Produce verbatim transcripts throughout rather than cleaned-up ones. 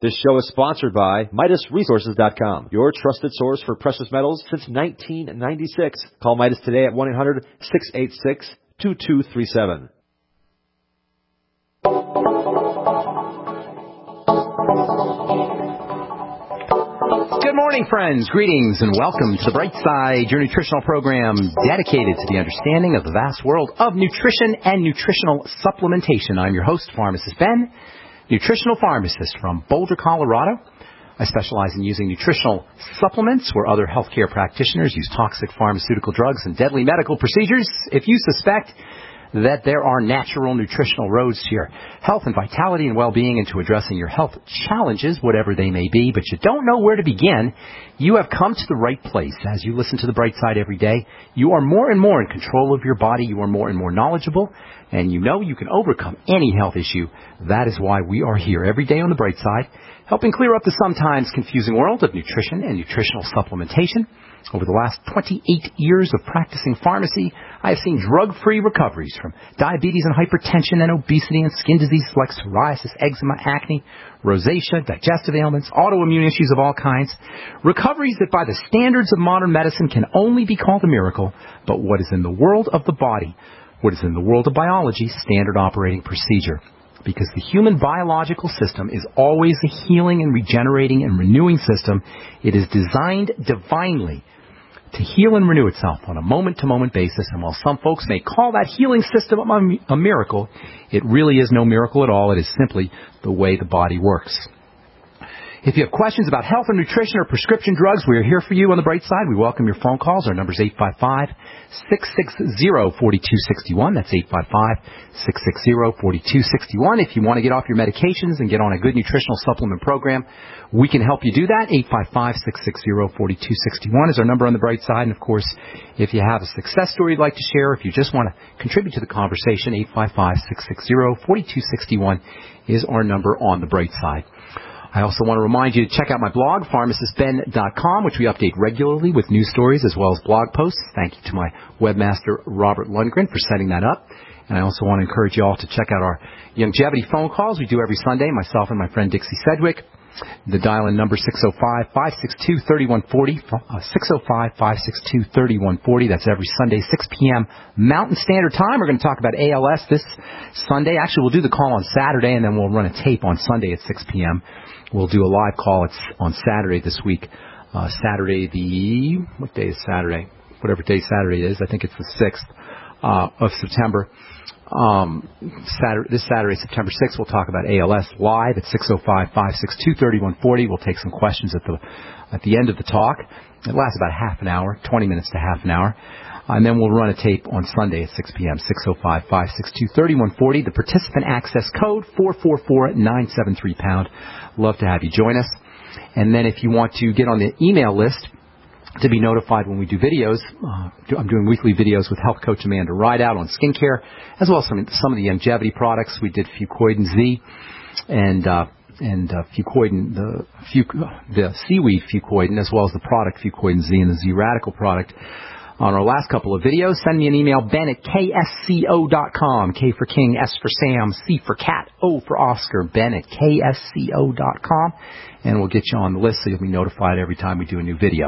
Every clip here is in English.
This show is sponsored by Midas Resources dot com, your trusted source for precious metals since nineteen ninety-six. Call Midas today at one eight hundred, six eight six, two two three seven. Good morning, friends. Greetings and welcome to The Bright Side, your nutritional program dedicated to the understanding of the vast world of nutrition and nutritional supplementation. I'm your host, Pharmacist Ben, nutritional pharmacist from Boulder, Colorado. I specialize in using nutritional supplements where other healthcare practitioners use toxic pharmaceutical drugs and deadly medical procedures. If you suspect that there are natural nutritional roads to your health and vitality and well-being and to addressing your health challenges, whatever they may be, but you don't know where to begin, you have come to the right place. As you listen to The Bright Side every day, you are more and more in control of your body, you are more and more knowledgeable, and you know you can overcome any health issue. That is why we are here every day on The Bright Side, helping clear up the sometimes confusing world of nutrition and nutritional supplementation. Over the last twenty-eight years of practicing pharmacy, I have seen drug-free recoveries from diabetes and hypertension and obesity and skin diseases like psoriasis, eczema, acne, rosacea, digestive ailments, autoimmune issues of all kinds. Recoveries that by the standards of modern medicine can only be called a miracle, but what is in the world of the body, what is in the world of biology, standard operating procedure. Because the human biological system is always a healing and regenerating and renewing system. It is designed divinely to heal and renew itself on a moment-to-moment basis. And while some folks may call that healing system a miracle, it really is no miracle at all. It is simply the way the body works. If you have questions about health and nutrition or prescription drugs, we are here for you on The Bright Side. We welcome your phone calls. Our number is eight five five, six six zero, four two six one. That's eight five five, six six zero, four two six one. If you want to get off your medications and get on a good nutritional supplement program, we can help you do that. eight five five, six six zero, four two six one is our number on The Bright Side. And, of course, if you have a success story you'd like to share, if you just want to contribute to the conversation, eight five five, six six zero, four two six one is our number on The Bright Side. I also want to remind you to check out my blog, pharmacist ben dot com, which we update regularly with news stories as well as blog posts. Thank you to my webmaster, Robert Lundgren, for setting that up. And I also want to encourage you all to check out our longevity phone calls we do every Sunday, myself and my friend Dixie Sedgwick. The dial-in number six oh five, five six two, three one four oh, uh, six oh five, five six two, three one four oh. That's every Sunday, six p.m. Mountain Standard Time. We're going to talk about A L S this Sunday. Actually, we'll do the call on Saturday, and then we'll run a tape on Sunday at six p.m. We'll do a live call it's on Saturday this week. Uh, Saturday the, what day is Saturday? Whatever day Saturday is. I think it's the sixth uh, of September. Um, Saturday, this Saturday, September sixth, we'll talk about A L S live at six oh five, five six two, three one four oh. We'll take some questions at the at the end of the talk. It lasts about half an hour, twenty minutes to half an hour. And then we'll run a tape on Sunday at six p.m., six oh five, five six two, three one four oh. The participant access code, four four four, nine seven three pound. Love to have you join us. And then if you want to get on the email list to be notified when we do videos, uh, I'm doing weekly videos with health coach Amanda Rideout on skincare, as well as some, some of the longevity products. We did Fucoid Z and uh, and uh, Fucoid, the, the seaweed Fucoid, as well as the product Fucoid Z and the Z Radical product. On our last couple of videos, send me an email, ben at k s c o dot com, K for King, S for Sam, C for Cat, O for Oscar, ben at k s c o dot com, and we'll get you on the list so you'll be notified every time we do a new video.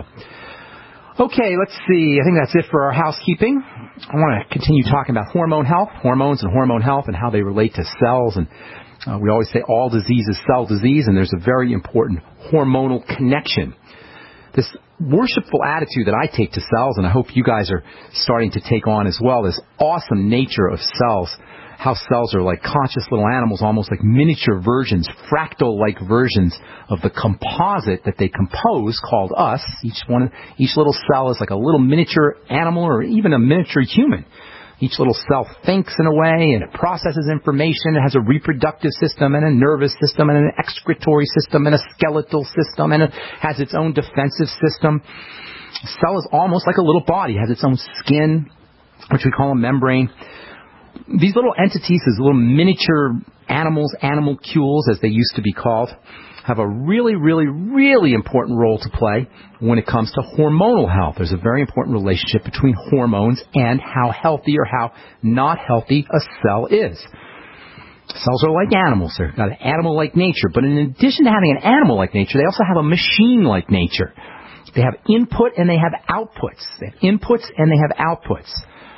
Okay, let's see. I think that's it for our housekeeping. I want to continue talking about hormone health, hormones and hormone health and how they relate to cells. And uh, we always say all disease is cell disease, and there's a very important hormonal connection. This worshipful attitude that I take to cells, and I hope you guys are starting to take on as well, this awesome nature of cells, how cells are like conscious little animals, almost like miniature versions, fractal-like versions of the composite that they compose called us. Each one, each little cell is like a little miniature animal or even a miniature human. Each little cell thinks in a way, and it processes information. It has a reproductive system and a nervous system and an excretory system and a skeletal system, and it has its own defensive system. A cell is almost like a little body. It has its own skin, which we call a membrane. These little entities, these little miniature animals, animalcules as they used to be called, have a really, really, really important role to play when it comes to hormonal health. There's a very important relationship between hormones and how healthy or how not healthy a cell is. Cells are like animals. They've got an animal-like nature. But in addition to having an animal-like nature, they also have a machine-like nature. They have input and they have outputs. They have inputs and they have outputs.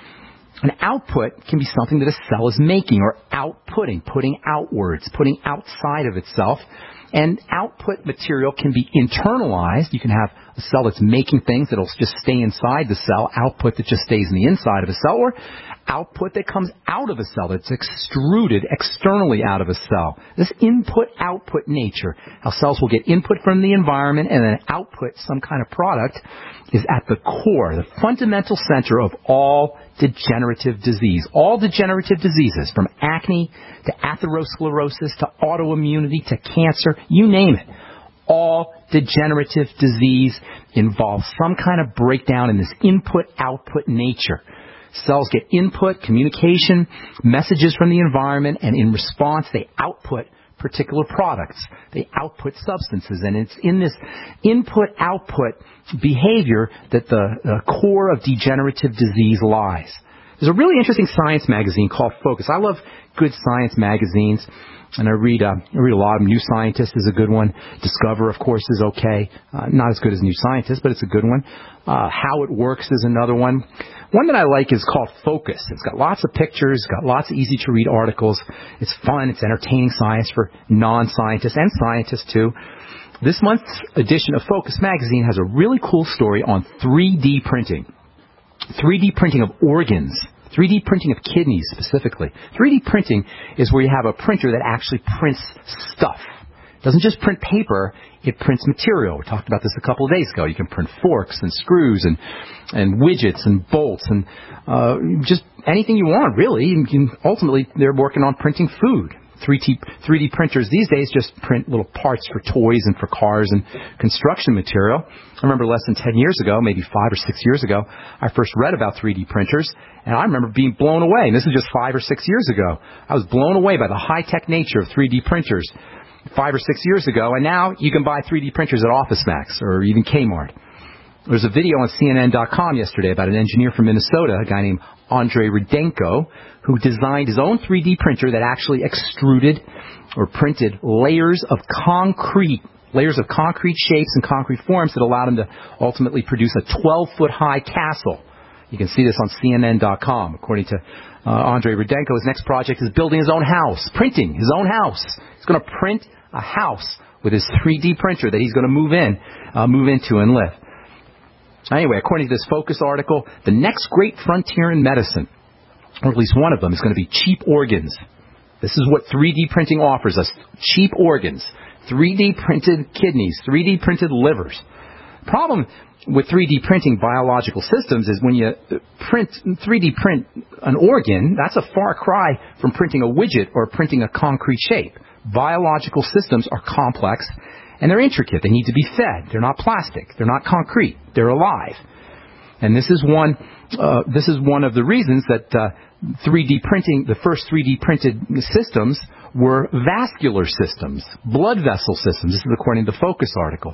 An output can be something that a cell is making or outputting, putting outwards, putting outside of itself. And output material can be internalized. You can have a cell that's making things that'll just stay inside the cell, output that just stays in the inside of a cell, or output that comes out of a cell, that's extruded externally out of a cell. This input-output nature, how cells will get input from the environment and then output some kind of product, is at the core, the fundamental center of all degenerative disease. All degenerative diseases, from acne to atherosclerosis to autoimmunity to cancer, you name it. All degenerative disease involves some kind of breakdown in this input-output nature. Cells get input, communication, messages from the environment, and in response they output particular products. They output substances, and it's in this input-output behavior that the uh, core of degenerative disease lies. There's a really interesting science magazine called Focus. I love good science magazines, and I read uh, I read a lot of them. New Scientist is a good one. Discover, of course, is okay. Uh, not as good as New Scientist, but it's a good one. Uh, How It Works is another one. One that I like is called Focus. It's got lots of pictures, got lots of easy-to-read articles. It's fun. It's entertaining science for non-scientists and scientists, too. This month's edition of Focus magazine has a really cool story on three D printing. three D printing of organs. three D printing of kidneys, specifically. three D printing is where you have a printer that actually prints stuff. It doesn't just print paper, it prints material. We talked about this a couple of days ago. You can print forks and screws and and widgets and bolts and uh, just anything you want, really. You can, ultimately, they're working on printing food. three D printers these days just print little parts for toys and for cars and construction material. I remember less than ten years ago, maybe five or six years ago, I first read about three D printers, and I remember being blown away. And this is just five or six years ago. I was blown away by the high-tech nature of three D printers five or six years ago, and now you can buy three D printers at OfficeMax or even Kmart. There was a video on C N N dot com yesterday about an engineer from Minnesota, a guy named Andrei Rudenko, who designed his own three D printer that actually extruded or printed layers of concrete, layers of concrete shapes and concrete forms that allowed him to ultimately produce a twelve-foot high castle. You can see this on C N N dot com. According to uh, Andrei Rudenko, his next project is building his own house, printing his own house. He's going to print a house with his three D printer that he's going to move in, uh, move into and live. Anyway, according to this Focus article, the next great frontier in medicine, or at least one of them, is going to be cheap organs. This is what three D printing offers us, cheap organs, three D printed kidneys, three D printed livers. The problem with three D printing biological systems is when you print, three D print an organ, that's a far cry from printing a widget or printing a concrete shape. Biological systems are complex and they're intricate. They need to be fed. They're not plastic. They're not concrete. They're alive. And this is one, uh, this is one of the reasons that uh, three D printing, the first three D printed systems were vascular systems, blood vessel systems. This is according to the Focus article.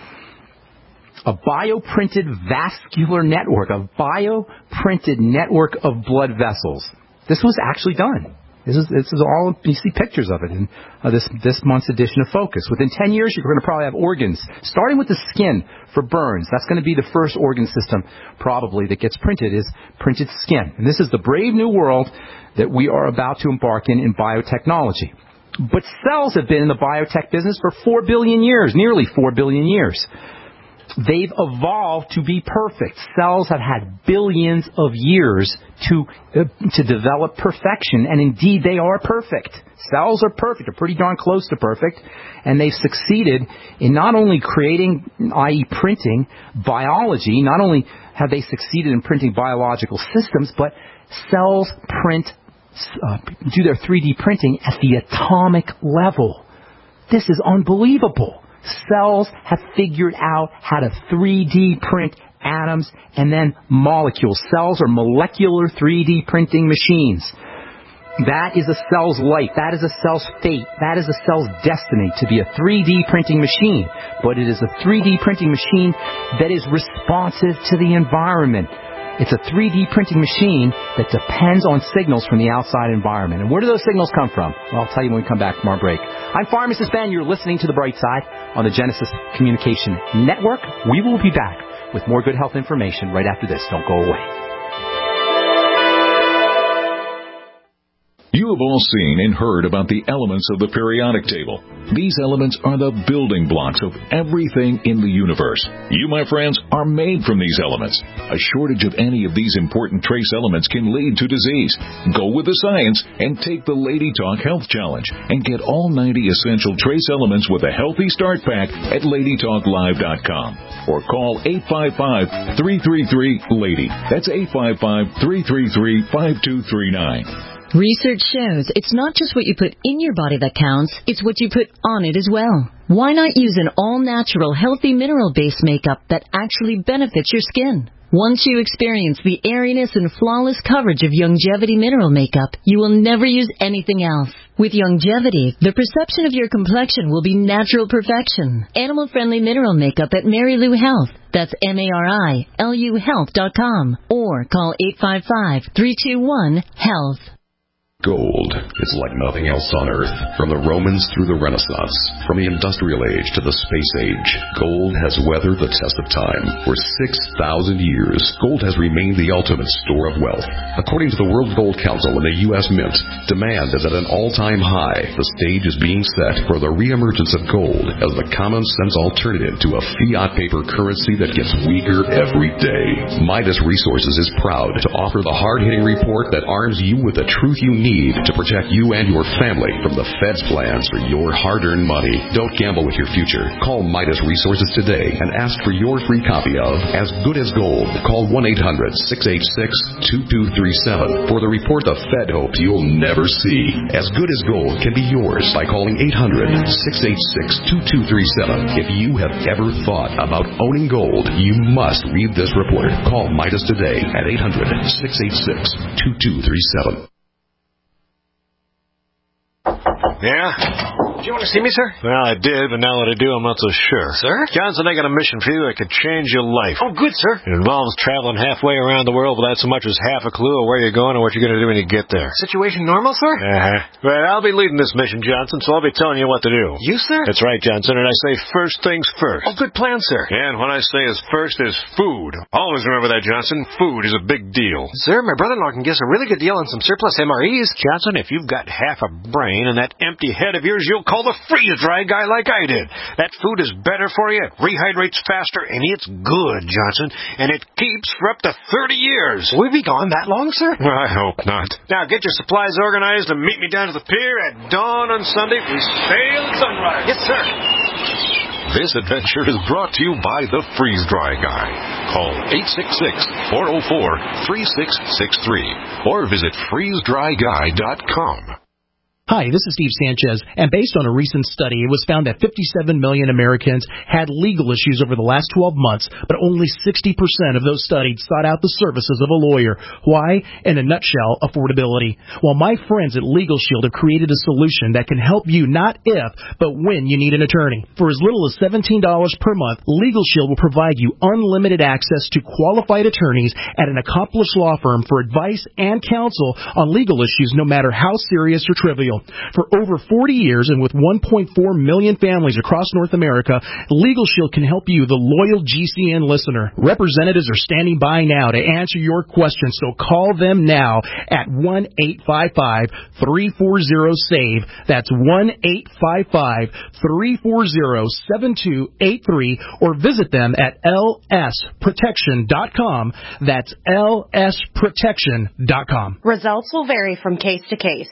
A bioprinted vascular network, a bioprinted network of blood vessels. This was actually done. This is this is all, you see pictures of it in uh, this this month's edition of Focus. Within ten years, you're going to probably have organs, starting with the skin for burns. That's going to be the first organ system probably that gets printed, is printed skin. And this is the brave new world that we are about to embark in in biotechnology. But cells have been in the biotech business for four billion years, nearly four billion years. They've evolved to be perfect. Cells have had billions of years to uh, to develop perfection, and indeed they are perfect. Cells are perfect, they're pretty darn close to perfect, and they've succeeded in not only creating, that is printing, biology, not only have they succeeded in printing biological systems, but cells print, uh, do their three D printing at the atomic level. This is unbelievable. Cells have figured out how to three D print atoms and then molecules. Cells are molecular three D printing machines. That is a cell's life. That is a cell's fate. That is a cell's destiny, to be a three D printing machine. But it is a three D printing machine that is responsive to the environment. It's a three D printing machine that depends on signals from the outside environment. And where do those signals come from? Well, I'll tell you when we come back from our break. I'm Pharmacist Ben. You're listening to The Bright Side on the Genesis Communication Network. We will be back with more good health information right after this. Don't go away. You have all seen and heard about the elements of the periodic table. These elements are the building blocks of everything in the universe. You, my friends, are made from these elements. A shortage of any of these important trace elements can lead to disease. Go with the science and take the Lady Talk Health Challenge and get all ninety essential trace elements with a healthy start pack at lady talk live dot com or call eight five five, three three three, LADY. That's eight five five, three three three, five two three nine. Research shows it's not just what you put in your body that counts, it's what you put on it as well. Why not use an all-natural, healthy mineral-based makeup that actually benefits your skin? Once you experience the airiness and flawless coverage of Youngevity mineral makeup, you will never use anything else. With Youngevity, the perception of your complexion will be natural perfection. Animal-friendly mineral makeup at Mary Lou Health. That's M A R I L U health dot com. Or call eight five five, three two one, health. Gold is like nothing else on Earth. From the Romans through the Renaissance, from the Industrial Age to the Space Age, gold has weathered the test of time. For six thousand years, gold has remained the ultimate store of wealth. According to the World Gold Council and the U S Mint, demand is at an all-time high. The stage is being set for the reemergence of gold as the common-sense alternative to a fiat paper currency that gets weaker every day. Midas Resources is proud to offer the hard-hitting report that arms you with the truth you need to protect you and your family from the Fed's plans for your hard-earned money. Don't gamble with your future. Call Midas Resources today and ask for your free copy of As Good as Gold. Call one eight hundred, six eight six, two two three seven for the report the Fed hopes you'll never see. As Good as Gold can be yours by calling eight hundred, six eight six, two two three seven. If you have ever thought about owning gold, you must read this report. Call Midas today at eight hundred, six eight six, two two three seven. Yeah? Did you want to see me, sir? Well, I did, but now that I do, I'm not so sure. Sir? Johnson, I got a mission for you that could change your life. Oh, good, sir. It involves traveling halfway around the world without so much as half a clue of where you're going or what you're going to do when you get there. Situation normal, sir? Uh-huh. Well, I'll be leading this mission, Johnson, so I'll be telling you what to do. You, sir? That's right, Johnson, and I say first things first. Oh, good plan, sir. And what I say is first is food. Always remember that, Johnson. Food is a big deal. Sir, my brother-in-law can give us a really good deal on some surplus M R Es. Johnson, if you've got half a brain and that empty head of yours, you'll call the freeze-dry guy like I did. That food is better for you, it rehydrates faster, and it's good, Johnson, and it keeps for up to thirty years. Will we be gone that long, sir? I hope not. Now, get your supplies organized and meet me down to the pier at dawn on Sunday. We sail at sunrise. Yes, sir. This adventure is brought to you by the Freeze-Dry Guy. Call eight six six, four oh four, three six six three or visit freeze dry guy dot com. Hi, this is Steve Sanchez, and based on a recent study, it was found that fifty-seven million Americans had legal issues over the last twelve months, but only sixty percent of those studied sought out the services of a lawyer. Why? In a nutshell, affordability. Well, my friends at Legal Shield have created a solution that can help you not if, but when you need an attorney. For as little as seventeen dollars per month, Legal Shield will provide you unlimited access to qualified attorneys at an accomplished law firm for advice and counsel on legal issues, no matter how serious or trivial. For over forty years and with one point four million families across North America, Legal Shield can help you, the loyal G C N listener. Representatives are standing by now to answer your questions, so call them now at one eight five five, three four zero, SAVE. That's one eight five five, three four zero, seven two eight three or visit them at L S protection dot com. That's L S protection dot com. Results will vary from case to case.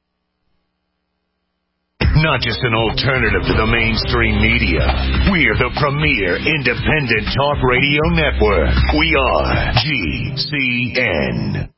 Not just an alternative to the mainstream media. We're the premier independent talk radio network. We are G C N.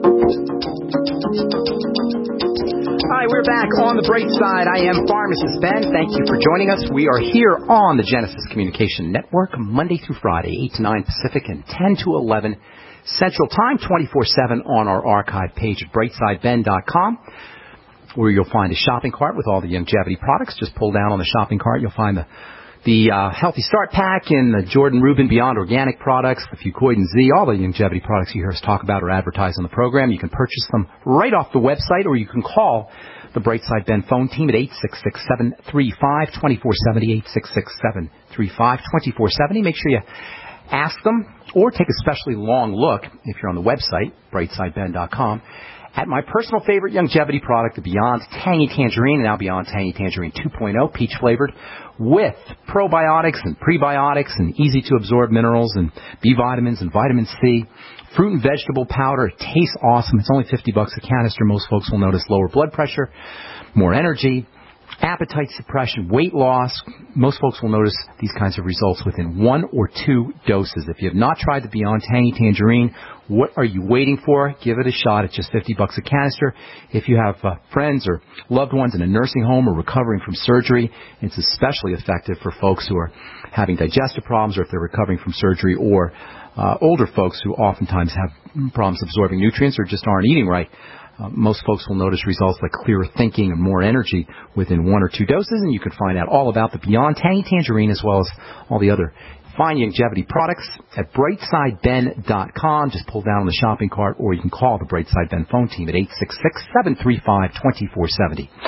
Hi, we're back on the bright side. I am Pharmacist Ben. Thank you for joining us. We are here on the Genesis Communication Network, Monday through Friday, eight to nine Pacific and ten to eleven Central Time, twenty-four seven on our archive page at brightside ben dot com. Where you'll find a shopping cart with all the Youngevity products. Just pull down on the shopping cart. You'll find the the uh, Healthy Start Pack and the Jordan Rubin Beyond Organic products, the Fucoid and Z, all the longevity products you hear us talk about or advertise on the program. You can purchase them right off the website, or you can call the Brightside Ben phone team at eight six six, seven three five, two four seven zero, eight six six, seven three five, two four seven zero. Make sure you ask them or take a especially long look, if you're on the website, brightside ben dot com, at my personal favorite longevity product, the Beyond Tangy Tangerine, and now Beyond Tangy Tangerine two point oh, peach flavored, with probiotics and prebiotics and easy-to-absorb minerals and B vitamins and vitamin C. Fruit and vegetable powder. It tastes awesome. It's only fifty bucks a canister. Most folks will notice lower blood pressure, more energy, appetite suppression, weight loss. Most folks will notice these kinds of results within one or two doses. If you have not tried the Beyond Tangy Tangerine, what are you waiting for? Give it a shot. It's just fifty bucks a canister. If you have uh, friends or loved ones in a nursing home or recovering from surgery, it's especially effective for folks who are having digestive problems, or if they're recovering from surgery, or uh, older folks who oftentimes have problems absorbing nutrients or just aren't eating right. Uh, most folks will notice results like clearer thinking and more energy within one or two doses, and you can find out all about the Beyond Tangy Tangerine as well as all the other fine longevity products at brightside ben dot com. Just pull down on the shopping cart, or you can call the Brightside Ben phone team at eight six six, seven three five, two four seven zero.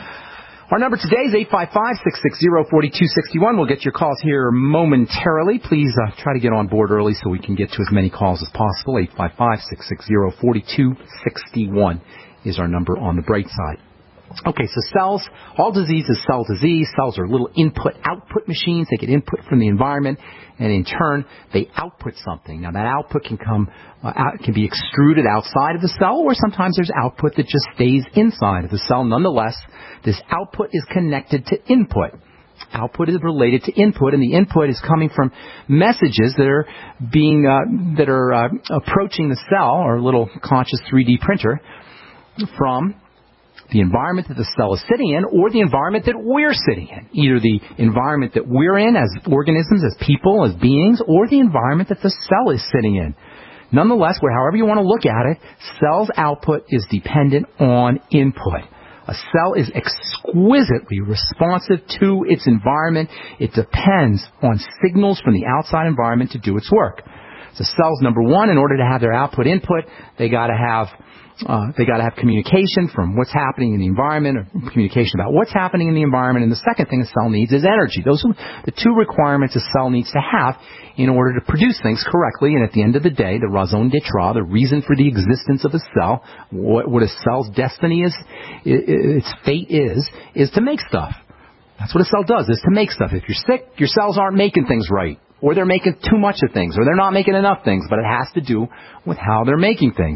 Our number today is eight five five, six six zero, four two six one. We'll get your calls here momentarily. Please uh, try to get on board early so we can get to as many calls as possible. eight five five, six six zero, four two six one is our number on the bright side. Okay, so cells, all disease is cell disease. Cells are little input-output machines. They get input from the environment, and in turn, they output something. Now, that output can come, uh, out, can be extruded outside of the cell, or sometimes there's output that just stays inside of the cell. Nonetheless, this output is connected to input. Output is related to input, and the input is coming from messages that are being uh, that are uh, approaching the cell, or a little conscious three D printer, from the environment that the cell is sitting in, or the environment that we're sitting in. Either the environment that we're in as organisms, as people, as beings, or the environment that the cell is sitting in. Nonetheless, however you want to look at it, cell's output is dependent on input. A cell is exquisitely responsive to its environment. It depends on signals from the outside environment to do its work. So cells, number one, in order to have their output input, they got to have Uh, they got to have communication from what's happening in the environment, or communication about what's happening in the environment. And the second thing a cell needs is energy. Those are the two requirements a cell needs to have in order to produce things correctly. And at the end of the day, the raison d'etre, the reason for the existence of a cell, what, what a cell's destiny is, its fate is, is to make stuff. That's what a cell does, is to make stuff. If you're sick, your cells aren't making things right, or they're making too much of things, or they're not making enough things. But it has to do with how they're making things.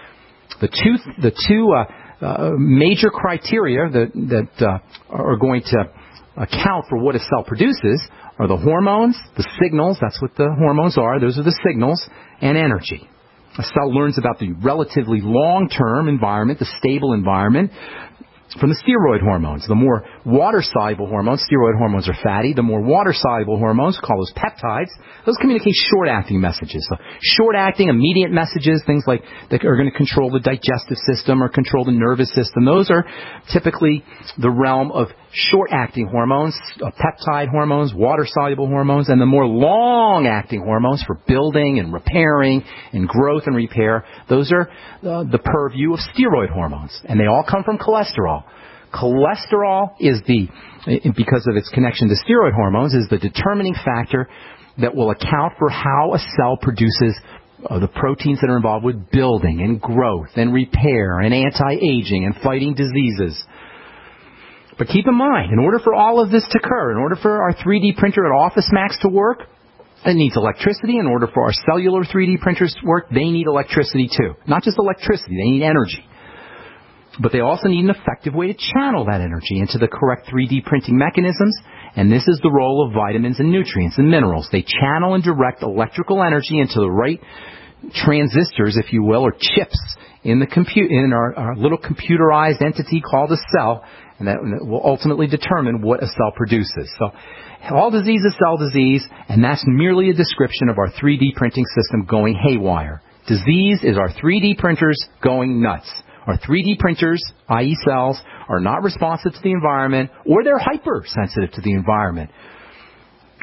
The two, the two uh, uh, major criteria that, that uh, are going to account for what a cell produces are the hormones, the signals, that's what the hormones are, those are the signals, and energy. A cell learns about the relatively long-term environment, the stable environment, from the steroid hormones. The more water-soluble hormones, steroid hormones are fatty, the more water-soluble hormones, call those peptides, those communicate short-acting messages. So short-acting, immediate messages, things like that are going to control the digestive system or control the nervous system, those are typically the realm of short-acting hormones, uh, peptide hormones, water-soluble hormones, and the more long-acting hormones for building and repairing and growth and repair, those are uh, the purview of steroid hormones, and they all come from cholesterol. Cholesterol is the, because of its connection to steroid hormones, is the determining factor that will account for how a cell produces uh, the proteins that are involved with building and growth and repair and anti-aging and fighting diseases. But keep in mind, in order for all of this to occur, in order for our three D printer at OfficeMax to work, it needs electricity. In order for our cellular three D printers to work, they need electricity too. Not just electricity, they need energy. But they also need an effective way to channel that energy into the correct three D printing mechanisms, and this is the role of vitamins and nutrients and minerals. They channel and direct electrical energy into the right transistors, if you will, or chips in the compu- in our, our little computerized entity called a cell, and that will ultimately determine what a cell produces. So all disease is cell disease, and that's merely a description of our three D printing system going haywire. Disease is our three D printers going nuts. Our three D printers, that is cells, are not responsive to the environment, or they're hypersensitive to the environment.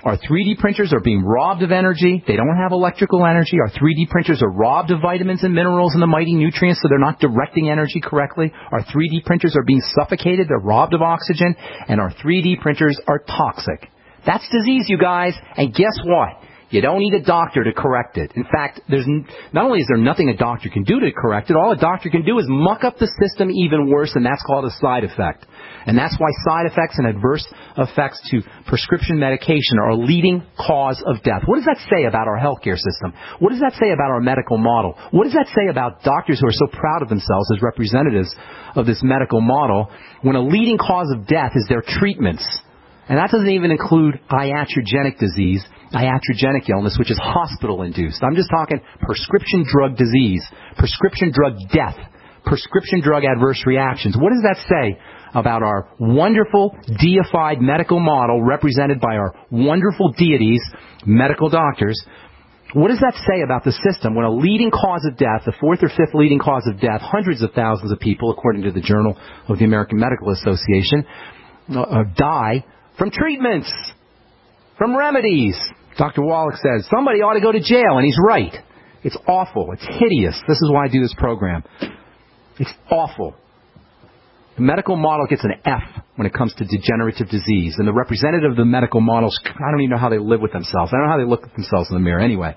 Our three D printers are being robbed of energy. They don't have electrical energy. Our three D printers are robbed of vitamins and minerals and the mighty nutrients, so they're not directing energy correctly. Our three D printers are being suffocated. They're robbed of oxygen. And our three D printers are toxic. That's disease, you guys. And guess what? You don't need a doctor to correct it. In fact, there's n- not only is there nothing a doctor can do to correct it, all a doctor can do is muck up the system even worse, and that's called a side effect. And that's why side effects and adverse effects to prescription medication are a leading cause of death. What does that say about our healthcare system? What does that say about our medical model? What does that say about doctors who are so proud of themselves as representatives of this medical model when a leading cause of death is their treatments? And that doesn't even include iatrogenic disease, iatrogenic illness, which is hospital-induced. I'm just talking prescription drug disease, prescription drug death, prescription drug adverse reactions. What does that say about our wonderful, deified medical model represented by our wonderful deities, medical doctors? What does that say about the system when a leading cause of death, the fourth or fifth leading cause of death, hundreds of thousands of people, according to the Journal of the American Medical Association, uh, die from treatments, from remedies? Doctor Wallach says, somebody ought to go to jail, and he's right. It's awful. It's hideous. This is why I do this program. It's awful. The medical model gets an F when it comes to degenerative disease, and the representative of the medical models, I don't even know how they live with themselves. I don't know how they look at themselves in the mirror anyway.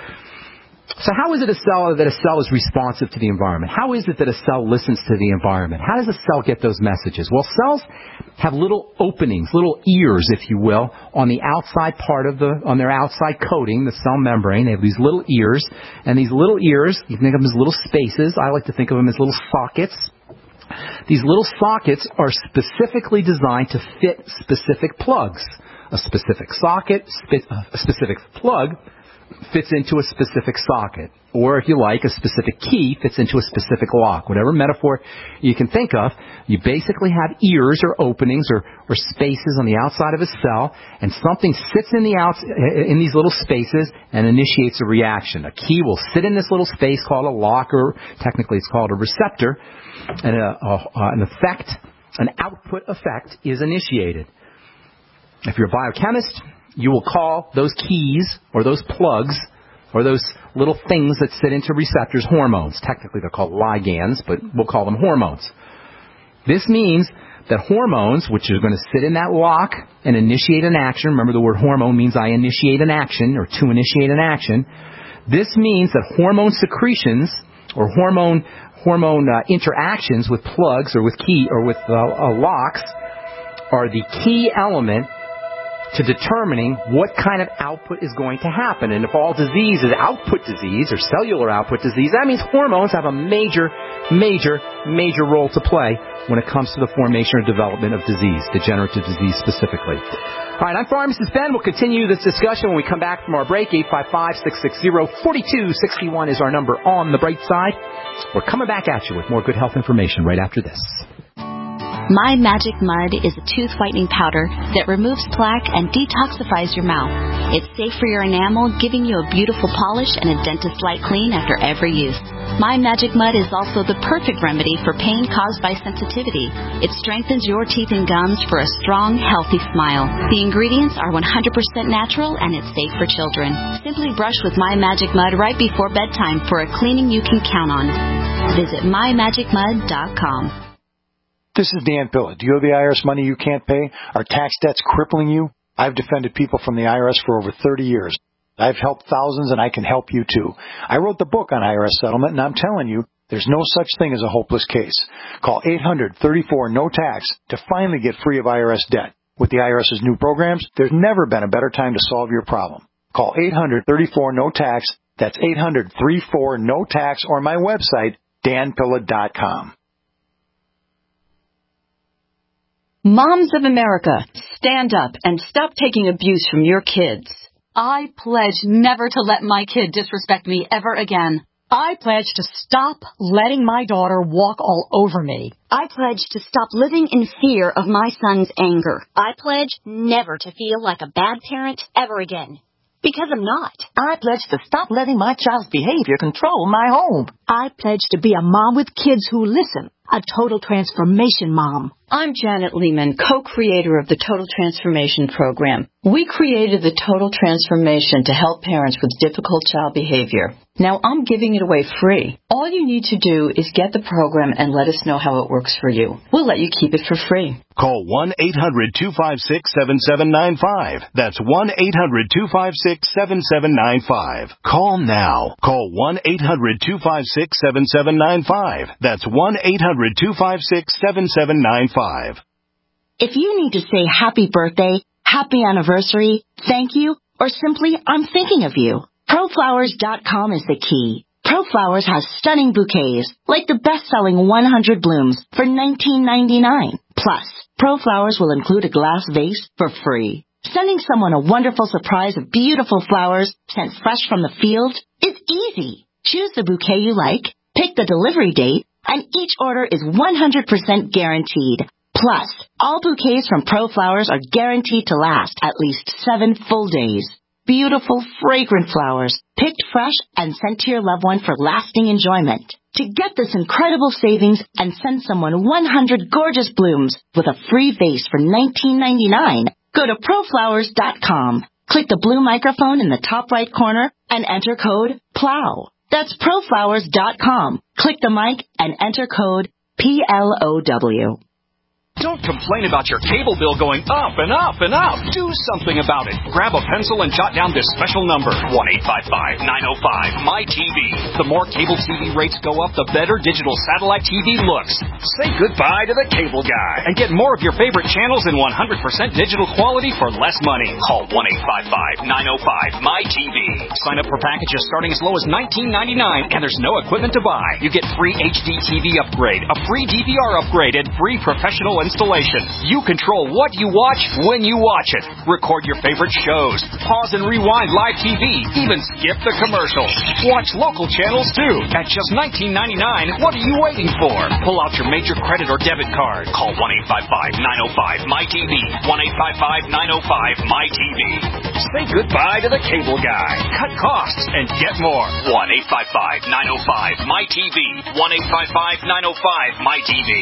So how is it a cell that a cell is responsive to the environment? How is it that a cell listens to the environment? How does a cell get those messages? Well, cells have little openings, little ears, if you will, on the outside part of the, on their outside coating, the cell membrane. They have these little ears, and these little ears, you can think of them as little spaces. I like to think of them as little sockets. These little sockets are specifically designed to fit specific plugs. A specific socket, a specific plug fits into a specific socket. Or, if you like, a specific key fits into a specific lock. Whatever metaphor you can think of, you basically have ears or openings or, or spaces on the outside of a cell, and something sits in the outs, in these little spaces and initiates a reaction. A key will sit in this little space called a lock, or technically it's called a receptor, and a, a, an effect, an output effect is initiated. If you're a biochemist, you will call those keys or those plugs or those little things that sit into receptors hormones. Technically, they're called ligands, but we'll call them hormones. This means that hormones, which are going to sit in that lock and initiate an action, remember the word hormone means I initiate an action or to initiate an action. This means that hormone secretions or hormone hormone uh, interactions with plugs or with key or with uh, uh, locks are the key element to determining what kind of output is going to happen. And if all disease is output disease or cellular output disease, that means hormones have a major, major, major role to play when it comes to the formation or development of disease, degenerative disease specifically. All right, I'm Pharmacist Ben. We'll continue this discussion when we come back from our break. eight five five, six six zero, four two six one is our number on the bright side. We're coming back at you with more good health information right after this. My Magic Mud is a tooth whitening powder that removes plaque and detoxifies your mouth. It's safe for your enamel, giving you a beautiful polish and a dentist-like clean after every use. My Magic Mud is also the perfect remedy for pain caused by sensitivity. It strengthens your teeth and gums for a strong, healthy smile. The ingredients are one hundred percent natural and it's safe for children. Simply brush with My Magic Mud right before bedtime for a cleaning you can count on. Visit my magic mud dot com. This is Dan Pilla. Do you owe the I R S money you can't pay? Are tax debts crippling you? I've defended people from the I R S for over thirty years. I've helped thousands, and I can help you too. I wrote the book on I R S settlement, and I'm telling you, there's no such thing as a hopeless case. Call eight hundred, thirty-four, no tax to finally get free of I R S debt. With the IRS's new programs, there's never been a better time to solve your problem. Call eight hundred, thirty-four, no tax. That's eight hundred, thirty-four, no tax, or my website, dan pilla dot com. Moms of America, stand up and stop taking abuse from your kids. I pledge never to let my kid disrespect me ever again. I pledge to stop letting my daughter walk all over me. I pledge to stop living in fear of my son's anger. I pledge never to feel like a bad parent ever again. Because I'm not. I pledge to stop letting my child's behavior control my home. I pledge to be a mom with kids who listen, a total transformation mom. I'm Janet Lehman, co-creator of the Total Transformation Program. We created the Total Transformation to help parents with difficult child behavior. Now I'm giving it away free. All you need to do is get the program and let us know how it works for you. We'll let you keep it for free. Call one eight hundred two five six seven seven nine five. That's one eight hundred two five six seven seven nine five. Call now. Call one eight hundred two five six seven seven nine five. That's one eight hundred two five six seven seven nine five. If you need to say happy birthday, happy anniversary, thank you, or simply I'm thinking of you, pro flowers dot com is the key. ProFlowers has stunning bouquets, like the best-selling one hundred blooms for nineteen ninety-nine. Plus, ProFlowers will include a glass vase for free. Sending someone a wonderful surprise of beautiful flowers sent fresh from the field is easy. Choose the bouquet you like, pick the delivery date, and each order is one hundred percent guaranteed. Plus, all bouquets from ProFlowers are guaranteed to last at least seven full days. Beautiful, fragrant flowers, picked fresh and sent to your loved one for lasting enjoyment. To get this incredible savings and send someone one hundred gorgeous blooms with a free vase for nineteen ninety-nine, go to pro flowers dot com. Click the blue microphone in the top right corner and enter code PLOW. That's pro flowers dot com. Click the mic and enter code P L O W. Don't complain about your cable bill going up and up and up. Do something about it. Grab a pencil and jot down this special number, one eight five five nine oh five M Y T V. The more cable T V rates go up, the better digital satellite T V looks. Say goodbye to the cable guy and get more of your favorite channels in one hundred percent digital quality for less money. Call one eight five five nine oh five M Y T V. Sign up for packages starting as low as nineteen ninety-nine, and there's no equipment to buy. You get free H D T V upgrade, a free D V R upgrade, and free professional installation. You control what you watch when you watch it. Record your favorite shows. Pause and rewind live T V. Even skip the commercials. Watch local channels too. At just nineteen ninety-nine, what are you waiting for? Pull out your major credit or debit card. Call one eight five five nine oh five M Y T V. one eight five five nine oh five M Y T V. Say goodbye to the cable guy. Cut costs and get more. one eight five five nine oh five M Y T V. one eight five five nine oh five M Y T V.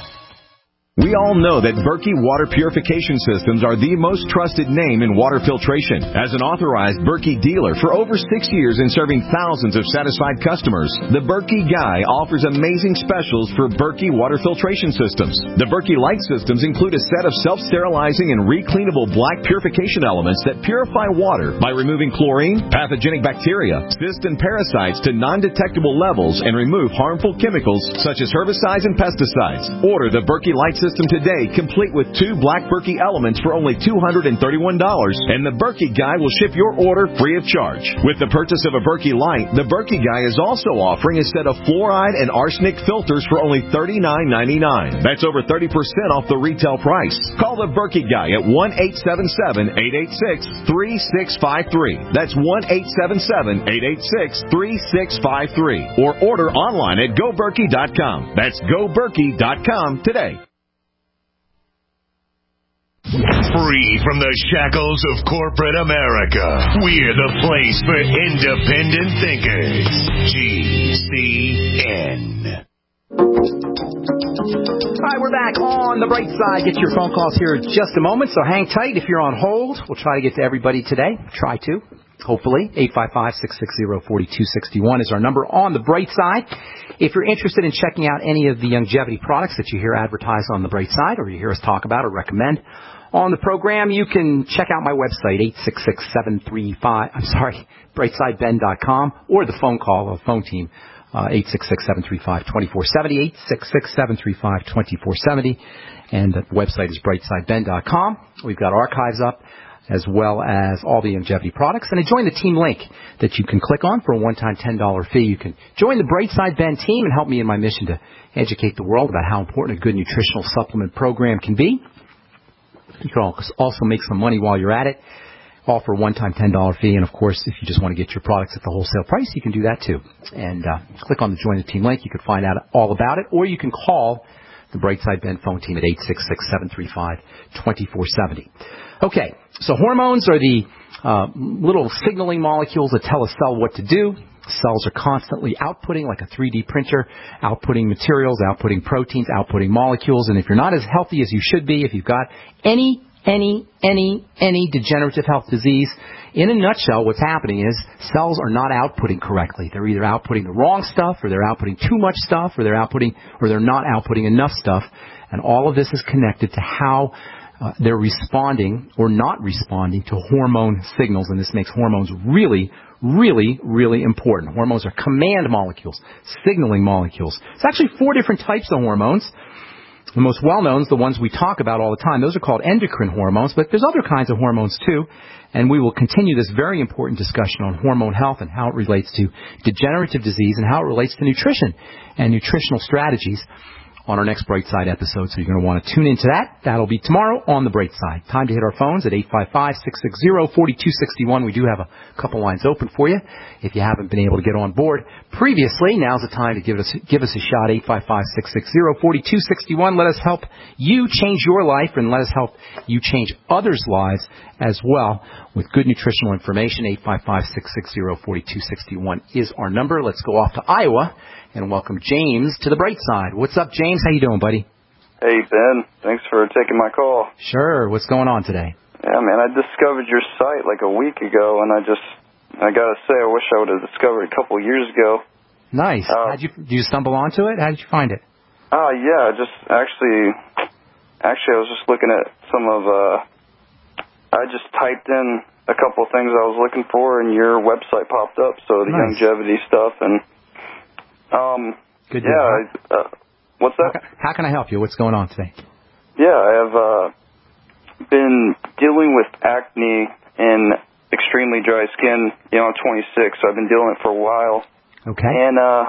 We all know that Berkey Water Purification Systems are the most trusted name in water filtration. As an authorized Berkey dealer for over six years and serving thousands of satisfied customers, the Berkey Guy offers amazing specials for Berkey Water Filtration Systems. The Berkey Light Systems include a set of self-sterilizing and recleanable black purification elements that purify water by removing chlorine, pathogenic bacteria, cysts, and parasites to non-detectable levels and remove harmful chemicals such as herbicides and pesticides. Order the Berkey Light System today, complete with two black Berkey elements for only two hundred thirty-one dollars, and the Berkey Guy will ship your order free of charge. With the purchase of a Berkey Light, the Berkey Guy is also offering a set of fluoride and arsenic filters for only thirty-nine ninety-nine. That's over thirty percent off the retail price. Call the Berkey Guy at one eight seven seven eight eight six three six five three. That's one eight seven seven eight eight six three six five three. Or order online at go berkey dot com. That's go berkey dot com today. Free from the shackles of corporate America, we're the place for independent thinkers. G C N. All right, we're back on the bright side. Get your phone calls here in just a moment, so hang tight. If you're on hold, we'll try to get to everybody today. Try to, hopefully. eight five five, six six zero, four two six one is our number on the bright side. If you're interested in checking out any of the longevity products that you hear advertised on the bright side, or you hear us talk about or recommend on the program, you can check out my website, eight six six, seven three five, I'm sorry, bright side ben dot com, or the phone call, the phone team, uh, eight six six, seven three five, two four seven zero, eight six six, seven three five, two four seven zero, and the website is bright side ben dot com. We've got archives up, as well as all the longevity products, and a Join the Team link that you can click on for a one-time ten dollars fee. You can join the Brightside Ben team and help me in my mission to educate the world about how important a good nutritional supplement program can be. You can also make some money while you're at it, all for a one-time ten dollars fee. And, of course, if you just want to get your products at the wholesale price, you can do that, too. And uh, click on the Join the Team link. You can find out all about it, or you can call the Brightside Ben phone team at eight six six, seven three five, two four seven zero. Okay, so hormones are the uh, little signaling molecules that tell a cell what to do. Cells are constantly outputting, like a three D printer, outputting materials, outputting proteins, outputting molecules. And if you're not as healthy as you should be, if you've got any, any, any, any degenerative health disease, in a nutshell, what's happening is cells are not outputting correctly. They're either outputting the wrong stuff, or they're outputting too much stuff, or they're outputting, or they're not outputting enough stuff. And all of this is connected to how uh, they're responding or not responding to hormone signals. And this makes hormones really, really, really important. Hormones are command molecules, signaling molecules. It's actually four different types of hormones. The most well-known, the ones we talk about all the time, those are called endocrine hormones, but there's other kinds of hormones too, and we will continue this very important discussion on hormone health and how it relates to degenerative disease and how it relates to nutrition and nutritional strategies on our next Bright Side episode, so you're going to want to tune into that. That'll be tomorrow on the Bright Side. Time to hit our phones at eight five five, six six zero, four two six one. We do have a couple lines open for you. If you haven't been able to get on board previously, now's the time to give us give us a shot, eight five five, six six zero, four two six one. Let us help you change your life, and let us help you change others' lives as well with good nutritional information. eight five five, six six zero, four two six one is our number. Let's go off to Iowa and welcome James to the Bright Side. What's up, James? How you doing, buddy? Hey, Ben. Thanks for taking my call. Sure. What's going on today? Yeah, man, I discovered your site like a week ago, and I just, I got to say, I wish I would have discovered it a couple of years ago. Nice. Uh, How'd you, did you stumble onto it? How did you find it? Oh, uh, yeah, just actually, actually, I was just looking at some of, uh, I just typed in a couple of things I was looking for, and your website popped up, so the nice. longevity stuff, and Um, Good yeah, I, uh, what's that? How can, how can I help you? What's going on today? Yeah, I have uh, been dealing with acne and extremely dry skin. You know, I'm twenty-six, so I've been dealing with it for a while. Okay. And uh,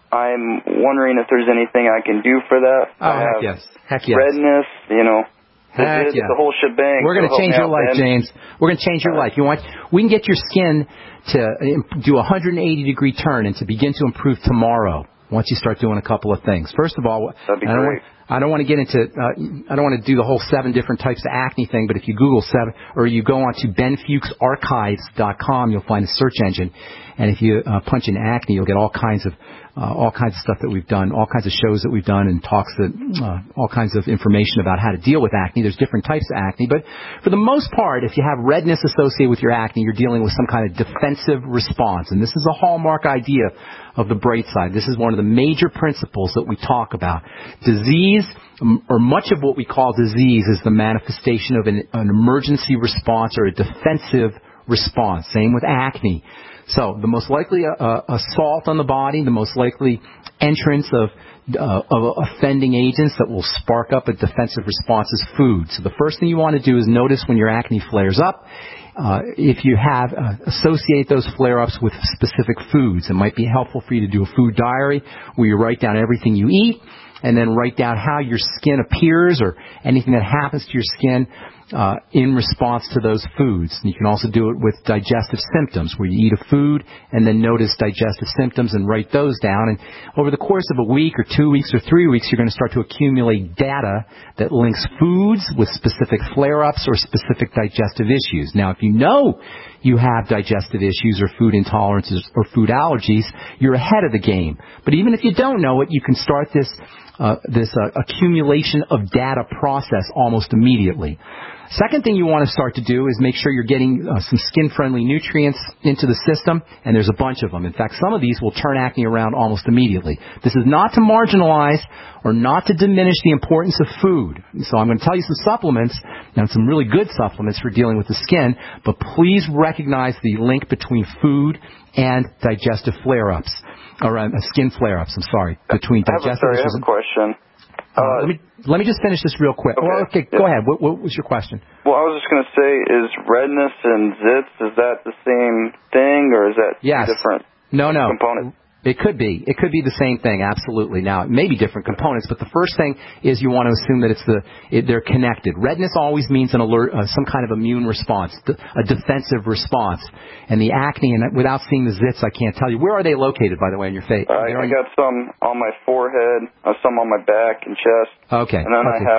I'm wondering if there's anything I can do for that. Oh, I heck have yes. Heck yes. Redness, you know. Heck it's yeah. the whole shebang. We're going to change your life, James. We're going to change your life. You want? We can get your skin to do a one hundred eighty degree turn and to begin to improve tomorrow once you start doing a couple of things. First of all, That'd be I don't great. want, I don't want to get into, uh, I don't want to do the whole seven different types of acne thing, but if you Google seven, or you go on to ben fuchs archives dot com, you'll find a search engine, and if you uh, punch in acne, you'll get all kinds of Uh, all kinds of stuff that we've done, all kinds of shows that we've done, and talks that, uh, all kinds of information about how to deal with acne. There's different types of acne, but for the most part, if you have redness associated with your acne, you're dealing with some kind of defensive response, and this is a hallmark idea of the Bright Side. This is one of the major principles that we talk about. Disease, or much of what we call disease, is the manifestation of an, an emergency response or a defensive response. Same with acne. So the most likely uh, assault on the body, the most likely entrance of, uh, of offending agents that will spark up a defensive response is food. So the first thing you want to do is notice when your acne flares up. Uh, if you have, uh, associate those flare-ups with specific foods. It might be helpful for you to do a food diary where you write down everything you eat and then write down how your skin appears or anything that happens to your skin uh, in response to those foods. And you can also do it with digestive symptoms, where you eat a food and then notice digestive symptoms and write those down. And over the course of a week or two weeks or three weeks, you're going to start to accumulate data that links foods with specific flare-ups or specific digestive issues. Now, if you know you have digestive issues or food intolerances or food allergies, you're ahead of the game. But even if you don't know it, you can start this uh, this uh, accumulation of data process almost immediately. Second thing you want to start to do is make sure you're getting uh, some skin-friendly nutrients into the system, and there's a bunch of them. In fact, some of these will turn acne around almost immediately. This is not to marginalize or not to diminish the importance of food. So I'm going to tell you some supplements, and some really good supplements for dealing with the skin, but please recognize the link between food and digestive flare-ups, or uh, skin flare-ups, I'm sorry, between digestive I have a, sorry, I have a question. Uh, let me let me just finish this real quick. Okay, well, okay yeah. Go ahead. What, what was your question? Well, I was just going to say, is redness and zits, is that the same thing, or is that yes. different no, no. components? It could be. It could be the same thing, absolutely. Now, it may be different components, but the first thing is you want to assume that it's the it, they're connected. Redness always means an alert, uh, some kind of immune response, a defensive response. And the acne, and without seeing the zits, I can't tell you. Where are they located, by the way, on your face? Uh, I got some on my forehead, uh, some on my back and chest. Okay. And then okay. I have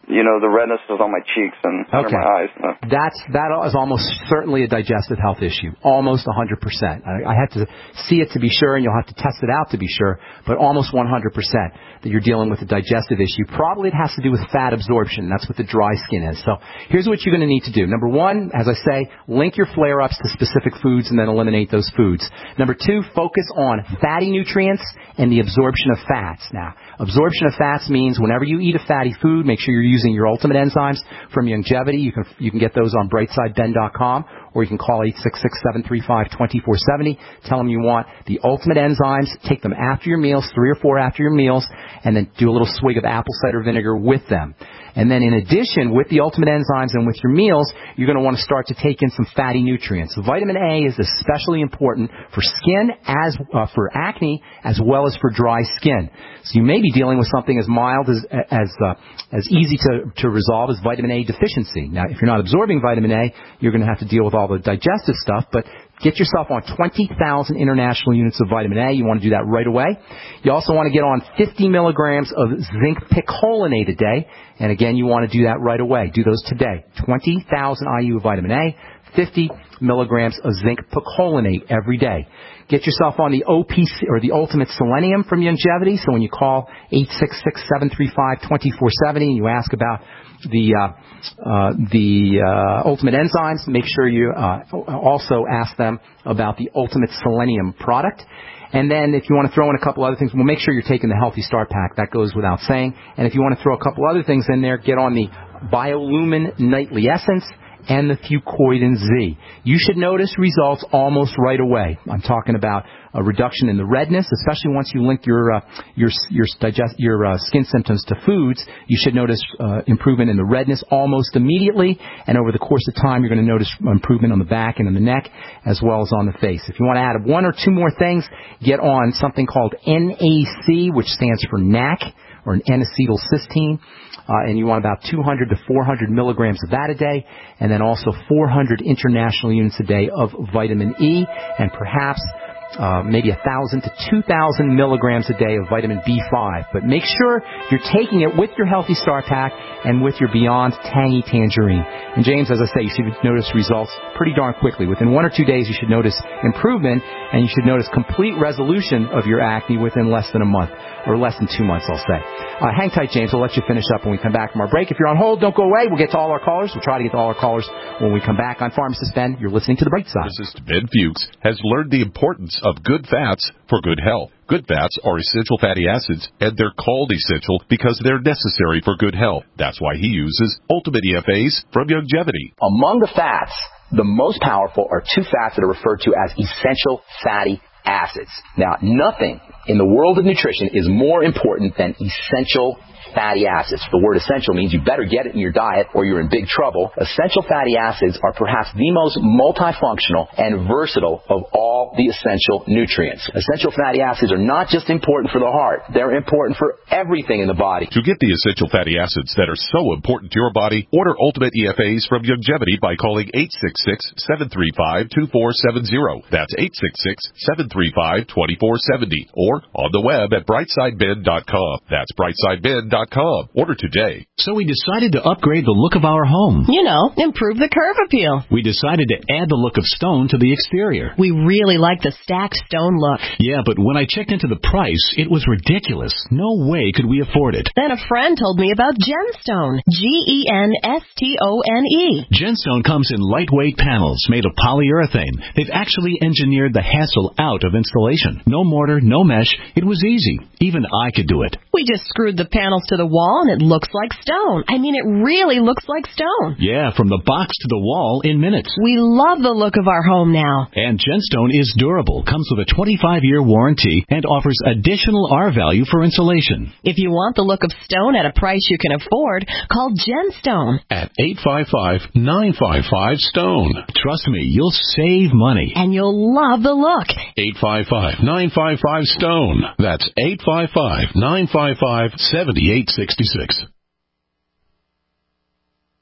you know, the redness is on my cheeks and under Okay. my eyes. That's that is almost certainly a digestive health issue, almost one hundred percent. I, I have to see it to be sure, and you'll have to test it out to be sure, but almost one hundred percent that you're dealing with a digestive issue. Probably it has to do with fat absorption. That's what the dry skin is. So here's what you're going to need to do. Number one, as I say, link your flare-ups to specific foods and then eliminate those foods. Number two, focus on fatty nutrients and the absorption of fats. Now, absorption of fats means whenever you eat a fatty food, make sure you're using your Ultimate Enzymes from Youngevity. You can you can get those on brightside ben dot com, or you can call eight six six, seven three five, two four seven zero. Tell them you want the Ultimate Enzymes. Take them after your meals, three or four after your meals, and then do a little swig of apple cider vinegar with them. And then in addition, with the Ultimate Enzymes and with your meals, you're going to want to start to take in some fatty nutrients. Vitamin A is especially important for skin, as uh, for acne, as well as for dry skin. So you may be dealing with something as mild as as uh, as easy to, to resolve as vitamin A deficiency. Now, if you're not absorbing vitamin A, you're going to have to deal with all the digestive stuff, but get yourself on twenty thousand international units of vitamin A. You want to do that right away. You also want to get on fifty milligrams of zinc picolinate a day. And again, you want to do that right away. Do those today. twenty thousand I U of vitamin A, fifty milligrams of zinc picolinate every day. Get yourself on the O P C, or the Ultimate Selenium from Youngevity. So when you call eight six six, seven three five, two four seven zero and you ask about the uh, uh, the uh, Ultimate Enzymes, make sure you uh, also ask them about the Ultimate Selenium product. And then if you want to throw in a couple other things, well, make sure you're taking the Healthy Start Pack. That goes without saying. And if you want to throw a couple other things in there, get on the BioLumin Nightly Essence and the Fucoidan Z. You should notice results almost right away. I'm talking about a reduction in the redness, especially once you link your uh, your your digest your uh, skin symptoms to foods. You should notice uh, improvement in the redness almost immediately, and over the course of time, you're going to notice improvement on the back and on the neck, as well as on the face. If you want to add one or two more things, get on something called N A C, which stands for N A C, or an N-acetylcysteine. Uh, and you want about two hundred to four hundred milligrams of that a day, and then also four hundred international units a day of vitamin E, and perhaps uh, maybe one thousand to two thousand milligrams a day of vitamin B five. But make sure you're taking it with your Healthy Start Pack and with your Beyond Tangy Tangerine. And James, as I say, you should notice results pretty darn quickly. Within one or two days, you should notice improvement, and you should notice complete resolution of your acne within less than a month, or less than two months, I'll say. Uh, hang tight, James. We'll let you finish up when we come back from our break. If you're on hold, don't go away. We'll get to all our callers. We'll try to get to all our callers when we come back. I'm Pharmacist Ben. You're listening to The Bright Side. Pharmacist Ben Fuchs has learned the importance of good fats for good health. Good fats are essential fatty acids, and they're called essential because they're necessary for good health. That's why he uses Ultimate E F As from Youngevity. Among the fats, the most powerful are two fats that are referred to as essential fatty acids. Now, nothing in the world of nutrition is more important than essential fatty acids. The word essential means you better get it in your diet or you're in big trouble. Essential fatty acids are perhaps the most multifunctional and versatile of all the essential nutrients. Essential fatty acids are not just important for the heart. They're important for everything in the body. To get the essential fatty acids that are so important to your body, order Ultimate E F As from Youngevity by calling eight six six, seven three five, two four seven zero. That's eight six six, seven three five, two four seven zero. Or on the web at brightside ben dot com. That's brightside ben dot com. Order today. So we decided to upgrade the look of our home. You know, improve the curve appeal. We decided to add the look of stone to the exterior. We really like the stacked stone look. Yeah, but when I checked into the price, it was ridiculous. No way could we afford it. Then a friend told me about Genstone. G E N S T O N E. Genstone comes in lightweight panels made of polyurethane. They've actually engineered the hassle out of installation. No mortar, no mesh. It was easy. Even I could do it. We just screwed the panels to the wall and it looks like stone. I mean, it really looks like stone. Yeah, from the box to the wall in minutes. We love the look of our home now. And Genstone is durable, comes with a twenty-five year warranty, and offers additional R value for insulation. If you want the look of stone at a price you can afford, call Genstone at eight five five, nine five five, STONE. Trust me, you'll save money. And you'll love the look. eight five five, nine five five, STONE. That's eight five five, nine five five, seven eight six six.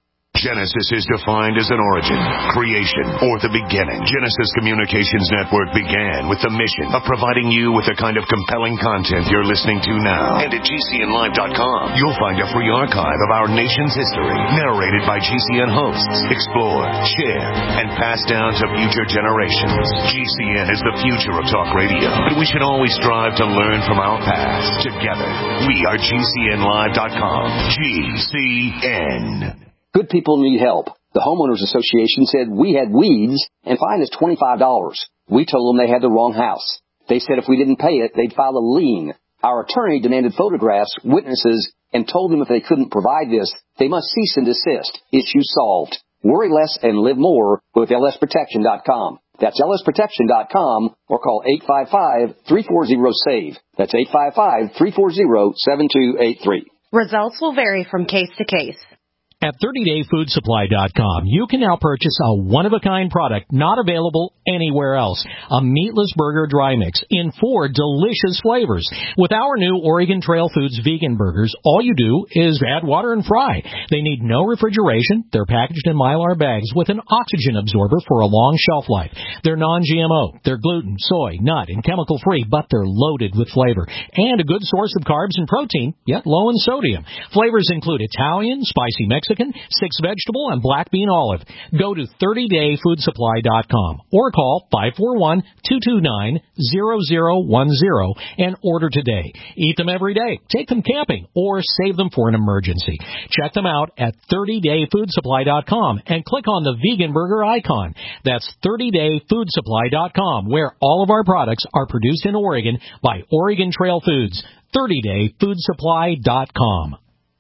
Genesis is defined as an origin, creation, or the beginning. Genesis Communications Network began with the mission of providing you with the kind of compelling content you're listening to now. And at G C N live dot com, you'll find a free archive of our nation's history, narrated by G C N hosts, explored, shared, and passed down to future generations. G C N is the future of talk radio, but we should always strive to learn from our past. Together, we are G C N live dot com. G C N. Good people need help. The Homeowners Association said we had weeds and fined us twenty-five dollars. We told them they had the wrong house. They said if we didn't pay it, they'd file a lien. Our attorney demanded photographs, witnesses, and told them if they couldn't provide this, they must cease and desist. Issue solved. Worry less and live more with L S protection dot com. That's L S protection dot com or call eight five five, three four zero, S A V E. That's eight five five, three four zero, seven two eight three. Results will vary from case to case. At thirty day food supply dot com, you can now purchase a one-of-a-kind product not available anywhere else. A meatless burger dry mix in four delicious flavors. With our new Oregon Trail Foods vegan burgers, all you do is add water and fry. They need no refrigeration. They're packaged in Mylar bags with an oxygen absorber for a long shelf life. They're non G M O. They're gluten, soy, nut, and chemical-free, but they're loaded with flavor. And a good source of carbs and protein, yet low in sodium. Flavors include Italian, spicy Mexican, six vegetable, and black bean olive. Go to thirty day food supply dot com or call five four one, two two nine, zero zero one zero and order today. Eat them every day, take them camping, or save them for an emergency. Check them out at thirty day food supply dot com and click on the vegan burger icon. That's thirty day food supply dot com, where all of our products are produced in Oregon by Oregon Trail Foods. thirty day food supply dot com.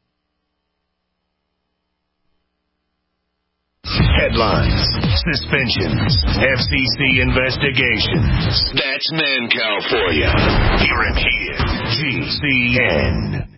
Headlines, suspensions, F C C investigations. That's Mancow for you. Hear him here. G C N.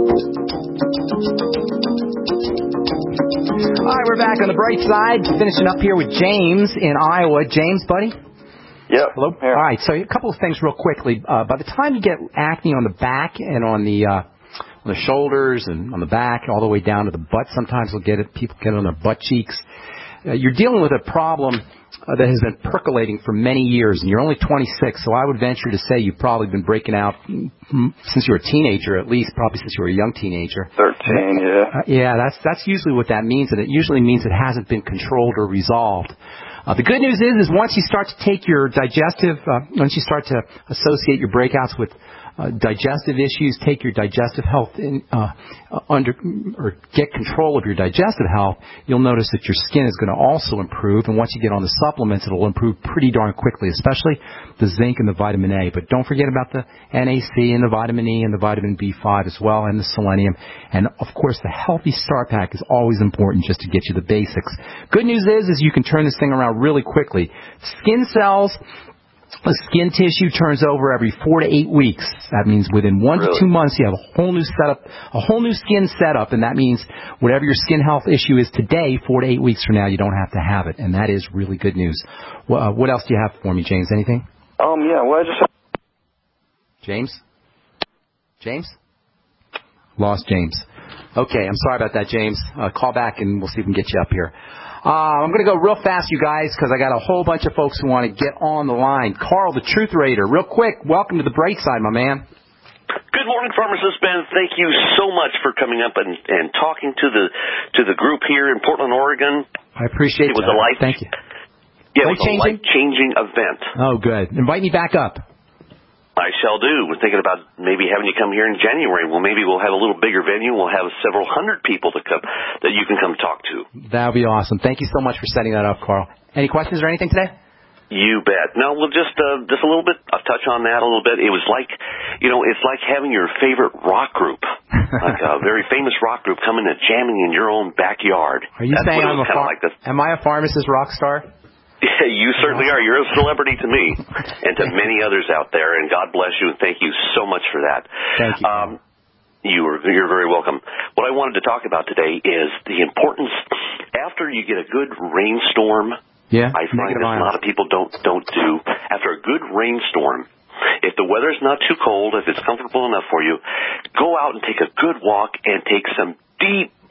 All right, we're back on the bright side. Finishing up here with James in Iowa. James, buddy? Yep. Hello? All right, so a couple of things real quickly. Uh, by the time you get acne on the back and on the uh, on the shoulders and on the back, all the way down to the butt, sometimes we'll get it, people get it on their butt cheeks. Uh, you're dealing with a problem uh, that has been percolating for many years, and you're only twenty-six, so I would venture to say you've probably been breaking out since you were a teenager, at least, probably since you were a young teenager. thirteen, yeah. Uh, yeah, that's that's usually what that means, and it usually means it hasn't been controlled or resolved. Uh, the good news is, is once you start to take your digestive, uh, once you start to associate your breakouts with Uh, digestive issues, take your digestive health in, uh, uh, under, or get control of your digestive health, you'll notice that your skin is going to also improve. And once you get on the supplements, it'll improve pretty darn quickly, especially the zinc and the vitamin A. But don't forget about the N A C and the vitamin E and the vitamin B five as well, and the selenium. And of course, the Healthy Start Pack is always important just to get you the basics. Good news is, is you can turn this thing around really quickly. Skin cells, the skin tissue turns over every four to eight weeks. That means within one really? to two months you have a whole new setup, a whole new skin setup, and that means whatever your skin health issue is today, four to eight weeks from now, you don't have to have it, and that is really good news. Well, uh, what else do you have for me, James? Anything? Um, yeah. Well, I just James. James. Lost James. Okay, I'm sorry about that, James. Uh, call back and we'll see if we can get you up here. Uh, I'm going to go real fast, you guys, because I got a whole bunch of folks who want to get on the line. Carl, the Truth Raider, real quick, welcome to the bright side, my man. Good morning, Pharmacist Ben. Thank you so much for coming up and, and talking to the to the group here in Portland, Oregon. I appreciate it. It was that. a life. Thank you. Yeah, it was a life-changing event. Oh, good. Invite me back up. I shall do. We're thinking about maybe having you come here in January. Well, maybe we'll have a little bigger venue. We'll have several hundred people to come that you can come talk to. That would be awesome. Thank you so much for setting that up, Carl. Any questions or anything today? You bet. No, we'll just uh, just a little bit. I'll touch on that a little bit. It was like, you know, it's like having your favorite rock group, like a very famous rock group, coming and jamming in your own backyard. Are you That's saying I'm a kind far- of like this. Am I a pharmacist rock star? Yeah, you certainly are. You're a celebrity to me and to many others out there, and God bless you, and thank you so much for that. Thank you. Um, you are, you're very welcome. What I wanted to talk about today is the importance, after you get a good rainstorm, yeah, I find that a lot of people don't, don't do, after a good rainstorm, if the weather's not too cold, if it's comfortable enough for you, go out and take a good walk and take some deep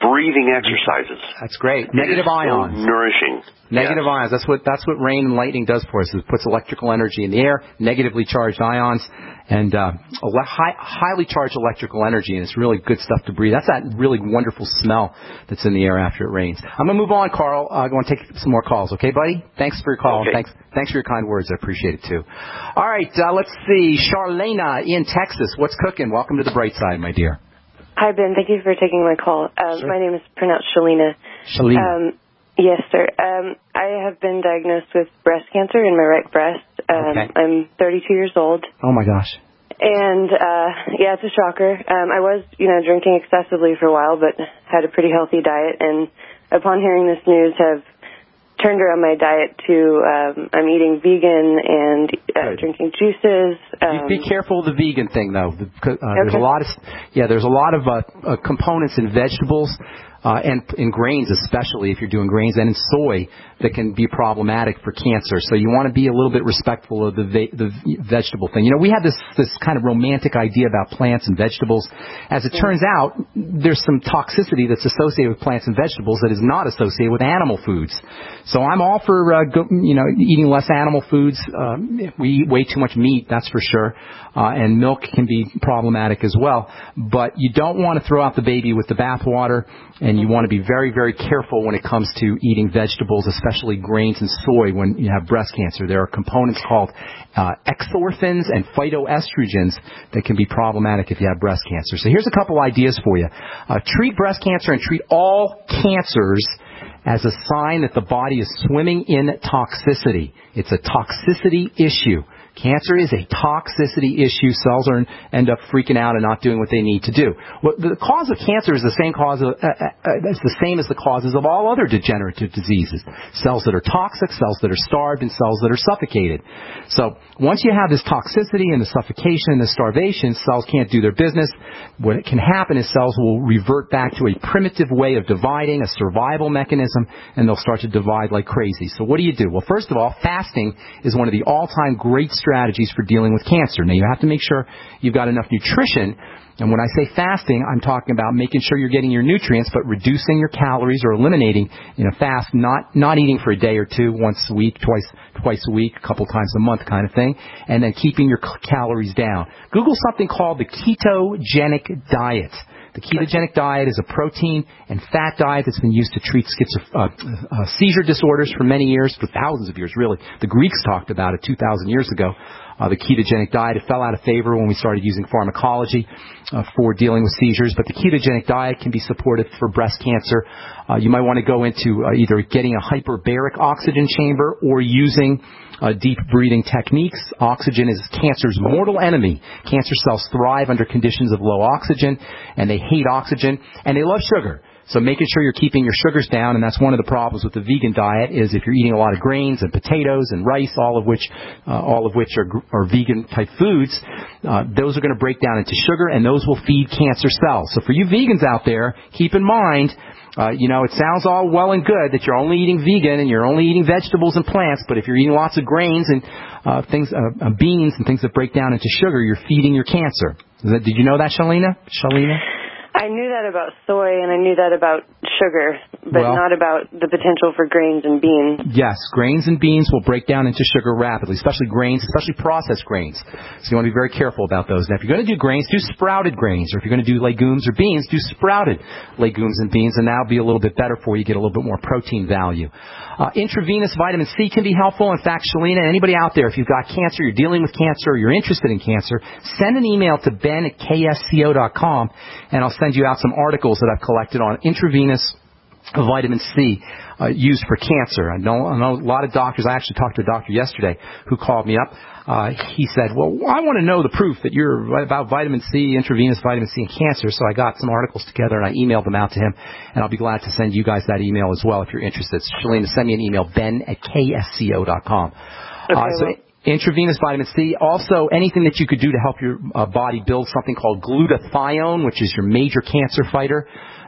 breathing exercises. That's great. It Negative is so ions. nourishing. Negative yes. ions. That's what that's what rain and lightning does for us. It puts electrical energy in the air, negatively charged ions, and uh, ele- high, highly charged electrical energy, and it's really good stuff to breathe. That's that really wonderful smell that's in the air after it rains. I'm going to move on, Carl. Uh, I'm going to take some more calls, okay, buddy? Thanks for your call. Okay. Thanks thanks for your kind words. I appreciate it, too. All right, uh, let's see. Charlena in Texas. What's cooking? Welcome to the bright side, my dear. Hi, Ben. Thank you for taking my call. Um, sure. My name is pronounced Shalina. Shalina. Um, yes, sir. Um, I have been diagnosed with breast cancer in my right breast. Um, okay. I'm thirty-two years old. Oh, my gosh. And, uh, yeah, it's a shocker. Um, I was, you know, drinking excessively for a while, but had a pretty healthy diet. And upon hearing this news, have turned around my diet to um, I'm eating vegan and uh, drinking juices. Um, Be careful of the vegan thing, though. The, uh, okay. There's a lot of yeah, there's a lot of uh, uh, components in vegetables uh, and in grains, especially if you're doing grains, and in soy that can be problematic for cancer. So you want to be a little bit respectful of the ve- the vegetable thing. You know, we have this this kind of romantic idea about plants and vegetables. As it yeah. turns out, there's some toxicity that's associated with plants and vegetables that is not associated with animal foods. So I'm all for uh, go, you know eating less animal foods. Um, we eat way too much meat, that's for sure, uh, and milk can be problematic as well. But you don't want to throw out the baby with the bathwater, and you want to be very, very careful when it comes to eating vegetables, especially grains and soy when you have breast cancer. There are components called uh, exorphins and phytoestrogens that can be problematic if you have breast cancer. So here's a couple ideas for you. Uh, treat breast cancer and treat all cancers as a sign that the body is swimming in toxicity. It's a toxicity issue. Cancer is a toxicity issue. Cells are end up freaking out and not doing what they need to do. Well, the cause of cancer is the same cause of, uh, uh, it's the same as the causes of all other degenerative diseases. Cells that are toxic, cells that are starved, and cells that are suffocated. So once you have this toxicity and the suffocation and the starvation, cells can't do their business. What can happen is cells will revert back to a primitive way of dividing, a survival mechanism, and they'll start to divide like crazy. So what do you do? Well, first of all, fasting is one of the all-time great strategies for dealing with cancer. Now, you have to make sure you've got enough nutrition. And when I say fasting, I'm talking about making sure you're getting your nutrients, but reducing your calories or eliminating in a fast, not not eating for a day or two, once a week, twice twice a week, a couple times a month kind of thing, and then keeping your calories down. Google something called the ketogenic diet. The ketogenic diet is a protein and fat diet that's been used to treat schizo- uh, uh, seizure disorders for many years, for thousands of years, really. The Greeks talked about it two thousand years ago. Uh, the ketogenic diet, it fell out of favor when we started using pharmacology uh, for dealing with seizures, but the ketogenic diet can be supportive for breast cancer. Uh, you might want to go into uh, either getting a hyperbaric oxygen chamber or using uh, deep breathing techniques. Oxygen is cancer's mortal enemy. Cancer cells thrive under conditions of low oxygen, and they hate oxygen, and they love sugar. So making sure you're keeping your sugars down, and that's one of the problems with the vegan diet, is if you're eating a lot of grains and potatoes and rice, all of which uh, all of which are, are vegan-type foods, uh, those are going to break down into sugar, and those will feed cancer cells. So for you vegans out there, keep in mind, uh, you know, it sounds all well and good that you're only eating vegan and you're only eating vegetables and plants, but if you're eating lots of grains and uh, things, uh, uh, beans and things that break down into sugar, you're feeding your cancer. Is that, did you know that, Shalina? Shalina? I knew that about soy, and I knew that about sugar, but well, not about the potential for grains and beans. Yes, grains and beans will break down into sugar rapidly, especially grains, especially processed grains. So you want to be very careful about those. Now, if you're going to do grains, do sprouted grains, or if you're going to do legumes or beans, do sprouted legumes and beans, and that'll be a little bit better for you. Get a little bit more protein value. Uh, intravenous vitamin C can be helpful. In fact, Shalina, anybody out there, if you've got cancer, you're dealing with cancer, or you're interested in cancer, send an email to ben at k s c o dot com, and I'll send you out some articles that I've collected on intravenous vitamin C uh, used for cancer. I know, I know a lot of doctors. I actually talked to a doctor yesterday who called me up. Uh, he said, well, I want to know the proof that you're right about vitamin C, intravenous vitamin C and cancer. So I got some articles together and I emailed them out to him. And I'll be glad to send you guys that email as well if you're interested. Shalina, send me an email, ben at k s c o dot com. Okay, uh, so, well. Intravenous vitamin C. Also, anything that you could do to help your uh, body build something called glutathione, which is your major cancer fighter.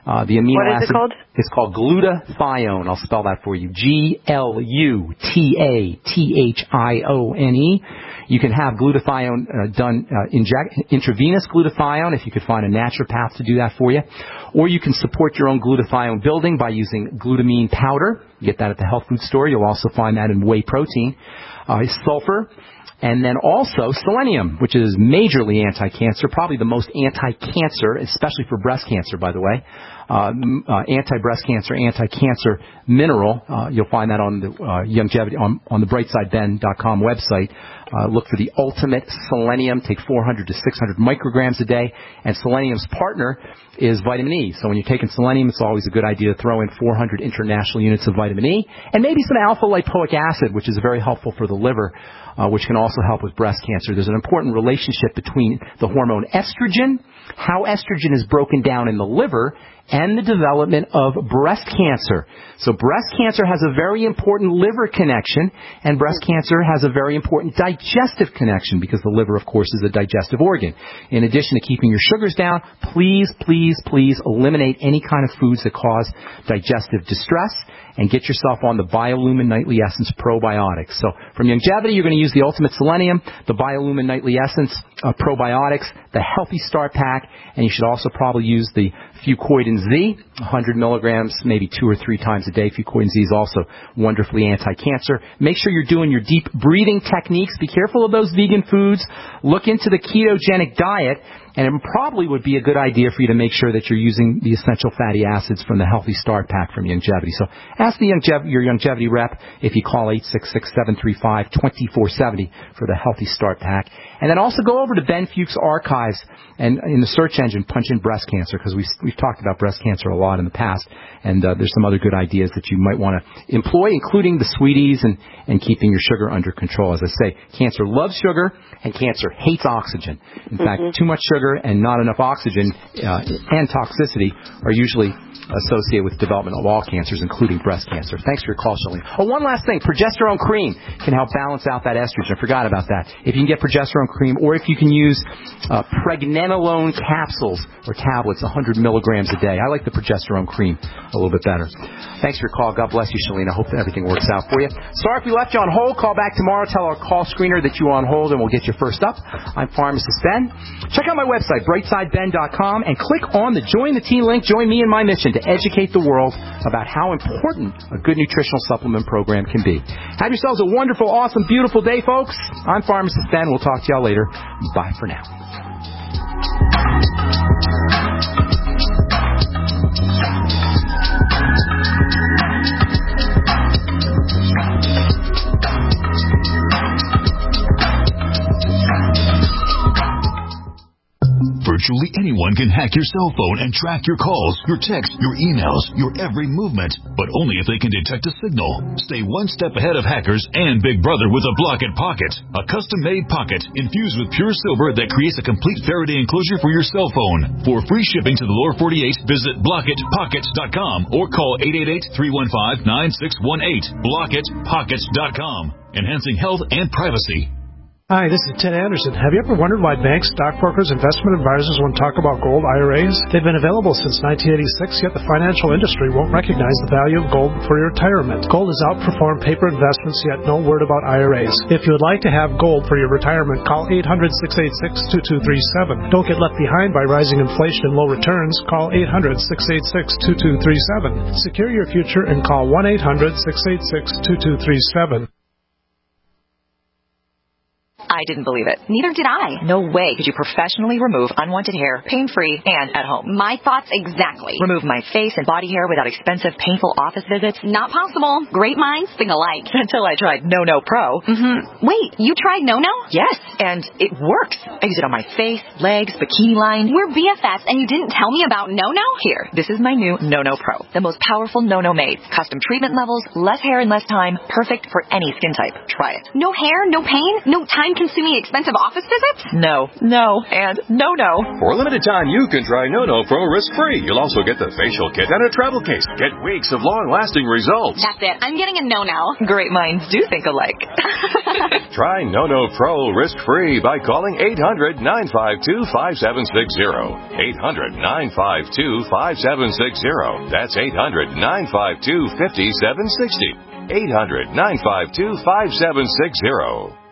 Uh, the amino what is acid it called? It's called glutathione. I'll spell that for you. G L U T A T H I O N E. You can have glutathione uh, done, uh, inject, intravenous glutathione if you could find a naturopath to do that for you. Or you can support your own glutathione building by using glutamine powder. You get that at the health food store. You'll also find that in whey protein. Uh, sulfur. And then also selenium, which is majorly anti-cancer, probably the most anti-cancer, especially for breast cancer, by the way. Uh, uh, anti-breast cancer, anti-cancer mineral. Uh, you'll find that on the uh, longevity on, on the brightside ben dot com website. Uh, look for the ultimate selenium. Take four hundred to six hundred micrograms a day. And selenium's partner is vitamin E. So when you're taking selenium, it's always a good idea to throw in four hundred international units of vitamin E and maybe some alpha-lipoic acid, which is very helpful for the liver, uh, which can also help with breast cancer. There's an important relationship between the hormone estrogen, how estrogen is broken down in the liver, and the development of breast cancer. So breast cancer has a very important liver connection, and breast cancer has a very important digestive connection because the liver, of course, is a digestive organ. In addition to keeping your sugars down, please, please, please eliminate any kind of foods that cause digestive distress and get yourself on the Biolumin Nightly Essence probiotics. So from longevity, you're going to use the Ultimate Selenium, the Biolumin Nightly Essence uh, probiotics, the Healthy Start Pack, and you should also probably use the Fucoidan Z, one hundred milligrams, maybe two or three times a day. Fucoidan Z is also wonderfully anti-cancer. Make sure you're doing your deep breathing techniques. Be careful of those vegan foods. Look into the ketogenic diet. And it probably would be a good idea for you to make sure that you're using the essential fatty acids from the Healthy Start Pack from Longevity. So ask the Longev- your Longevity rep if you call eight six six, seven three five, two four seven zero for the Healthy Start Pack. And then also go over to Ben Fuchs Archives and in the search engine punch in breast cancer, because we've, we've talked about breast cancer a lot in the past. And uh, there's some other good ideas that you might want to employ, including the sweeties and, and keeping your sugar under control. As I say, cancer loves sugar and cancer hates oxygen. In mm-hmm. fact, too much sugar and not enough oxygen uh, and toxicity are usually associated with development of all cancers, including breast cancer. Thanks for your call, Shalene. Oh, one last thing. Progesterone cream can help balance out that estrogen. I forgot about that. If you can get progesterone cream, or if you can use uh, pregnenolone capsules or tablets, one hundred milligrams a day. I like the progesterone cream a little bit better. Thanks for your call. God bless you, Shalene. I hope that everything works out for you. Sorry if we left you on hold. Call back tomorrow. Tell our call screener that you are on hold, and we'll get you first up. I'm Pharmacist Ben. Check out my website, brightside ben dot com, and click on the Join the Team link. Join me in my mission to educate the world about how important a good nutritional supplement program can be. Have yourselves a wonderful, awesome, beautiful day, folks. I'm Pharmacist Ben. We'll talk to y'all later. Bye for now. Virtually anyone can hack your cell phone and track your calls, your texts, your emails, your every movement, but only if they can detect a signal. Stay one step ahead of hackers and Big Brother with a Block-It Pocket, a custom-made pocket infused with pure silver that creates a complete Faraday enclosure for your cell phone. For free shipping to the lower forty-eight, visit block it pockets dot com or call eight eight eight, three one five, nine six one eight. block it pockets dot com, enhancing health and privacy. Hi, this is Ted Anderson. Have you ever wondered why banks, stockbrokers, investment advisors won't talk about gold I R As? They've been available since nineteen eighty-six, yet the financial industry won't recognize the value of gold for your retirement. Gold has outperformed paper investments, yet no word about I R As. If you would like to have gold for your retirement, call eight hundred, six eight six, two two three seven. Don't get left behind by rising inflation and low returns. Call eight hundred, six eight six, two two three seven. Secure your future and call one eight hundred, six eight six, two two three seven. I didn't believe it. Neither did I. No way could you professionally remove unwanted hair, pain-free, and at home. My thoughts exactly. Remove my face and body hair without expensive, painful office visits? Not possible. Great minds think alike. Until I tried No No Pro. Mm-hmm. Wait, you tried No No? Yes, and it works. I use it on my face, legs, bikini line. We're B F Fs, and you didn't tell me about No No? Here, this is my new No No Pro. The most powerful No No made. Custom treatment levels, less hair in less time. Perfect for any skin type. Try it. No hair, no pain, no time time-consuming, expensive office visits? No, no, and no, no. For a limited time, you can try NoNo Pro risk-free. You'll also get the facial kit and a travel case. Get weeks of long-lasting results. That's it. I'm getting a no now. Great minds do think alike. Try NoNo Pro risk-free by calling eight hundred, nine five two, five seven six zero. eight hundred, nine five two, five seven six zero. That's eight hundred, nine five two, five seven six zero. eight hundred, nine five two, five seven six zero.